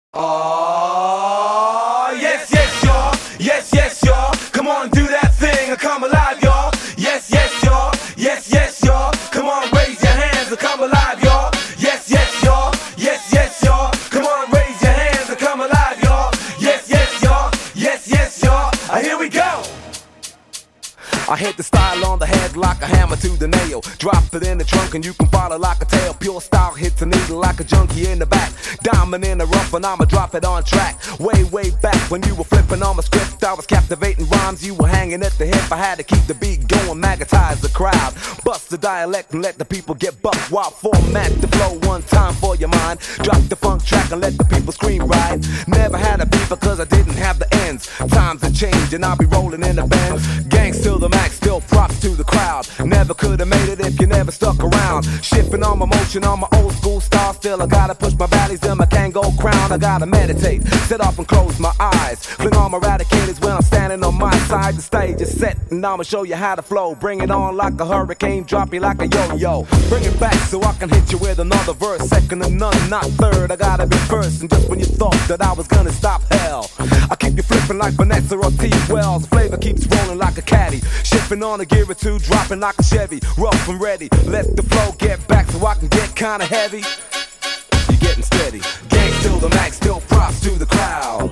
Oh, yes, yes, y'all. Yes, yes, y'all. Come on, do that thing and come alive, y'all. Yes, yes, y'all. Yes, yes, y'all. Come on, raise your hands and come alive, y'all. Yes, yes, y'all. Yes, yes, y'all. Come on, raise your hands and come alive, y'all. Yes, yes, y'all. Yes, yes, y'all. Here we go. I hit the style on the head like a hammer to the nail. Drop it in the trunk and you can follow like a tail. Pure style hits a needle like a junkie in the back. Diamond in the rough and I'ma drop it on track. Way, way back when you were flipping on my script, I was captivating rhymes, you were hanging at the hip. I had to keep the beat going, magnetize the crowd. Bust the dialect and let the people get bucked. While format the flow one time for your mind. Drop the funk track and let the people scream right. Never had a beat because I didn't have the ends. Times have changed and I'll be rolling in the Benz. Gangs till the max, still props to the crowd. Never could have made it if you never stuck around. Shifting on my motion on my old school style. Still I gotta push my valleys in my Kango crown. I gotta meditate, sit off and close my eyes. Fling on my radicators when I'm standing on my side. The stage is set and I'ma show you how to flow. Bring it on like a hurricane, drop you like a yo-yo. Bring it back so I can hit you with another verse. Second to none, not third, I gotta be first. And just when you thought that I was gonna stop hell, I keep you flipping like Vanessa or T. Wells. Flavor keeps rolling like a caddy. Shifting on a gear or two, dropping like a Chevy. Rough and ready, let the flow get back so I can get kinda heavy. You're getting steady. Gang till the max, still props to the crowd.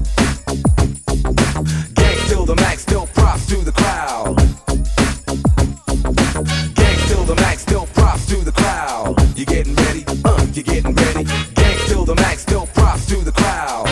Gang till the max, still props to the crowd. Gang till the max, still props to the crowd. You getting ready? You getting ready? Gang till the max, still props to the crowd.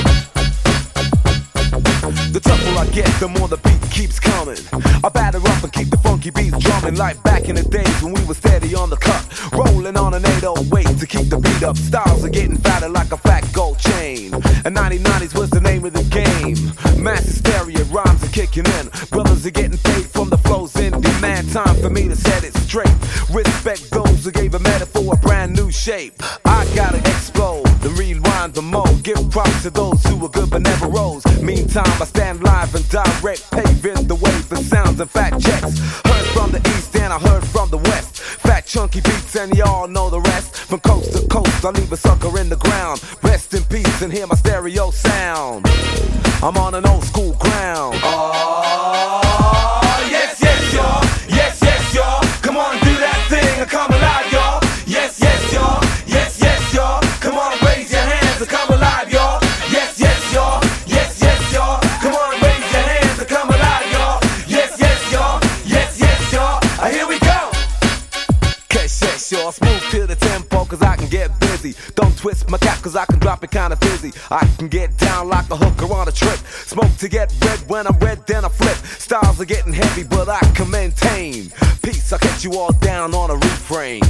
The tougher I get, the more the beat keeps coming. I batter up and keep the funky beats drumming like back in the days when we were steady on the cut. Rolling on an 808 to keep the beat up. Styles are getting fatter like a fat gold chain. And 90s was the name of the game. Mass hysteria, rhymes are kicking in. Brothers are getting paid from the flows in demand. Time for me to set it straight. Respect those who gave a metaphor a brand new shape. I gotta explode, then rewind the mode. Give props to those who were good but never rose. Meantime, I stand live and direct, paving the way for sounds and fact checks. Heard from the east and I heard from the west. Fat chunky beats and y'all know the rest. From coast to coast, I leave a sucker in the ground. Rest in peace and hear my stereo sound. I'm on an old school ground. Oh, yes, yes, y'all. Yes, yes, y'all. Come on, do that thing and come alive, y'all. Yes, yes, y'all. Yes, yes, y'all. Come on, raise your hands and come alive, y'all. Yes, yes, y'all. Yes, yes, y'all. Come on, raise your hands and come alive, y'all. Yes, yes, y'all. Yes, yes, y'all. Here we go. Yes, y'all. Smooth to the tempo cause I can get busy. Don't twist my cap cause I can drop it kinda fizzy. I can get down like a hooker on a trip. Smoke to get red, when I'm red then I flip. Styles are getting heavy but I can maintain peace, I'll catch you all down on a refrain.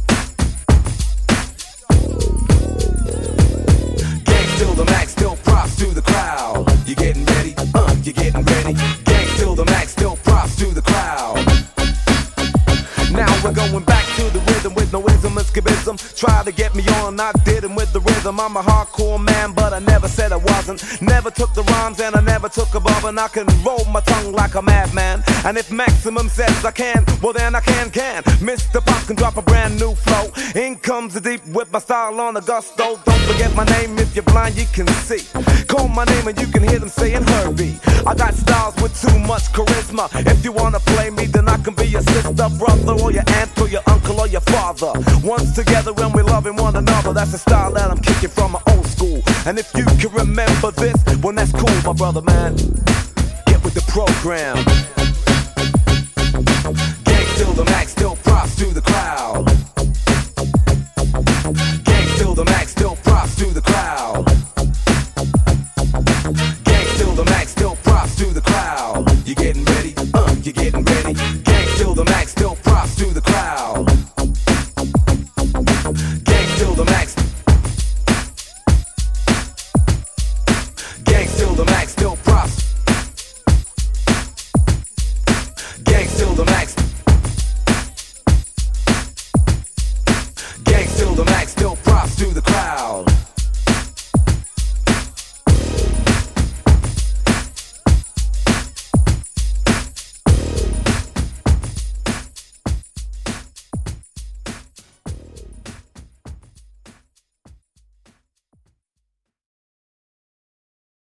Gang till the max, still props to the crowd. You getting ready? You getting ready? Gang till the max, still props to the crowd. Now we're going back to the rhythm with no ism and skibism. Try to get me on, I didn't with the rhythm. I'm a hardcore man, but I never said I wasn't. Never took the rhymes and I never took a bob. And I can roll my tongue like a madman. And if Maximum says I can, well then I can. Mr. Pop can drop a brand new flow. In comes the deep with my style on the gusto. Don't forget my name, if you're blind you can see. Call my name and you can hear them saying Herbie. I got styles with too much charisma. If you wanna play me, then I can be your sister, brother, or your aunt, or your uncle, or your father. Once together and we're loving one another. That's the style that I'm kicking from my old school. And if you can remember this, well that's cool, my brother, man. Get with the program. Gang till the max, still props to the crowd. Gang till the max, still props to the crowd.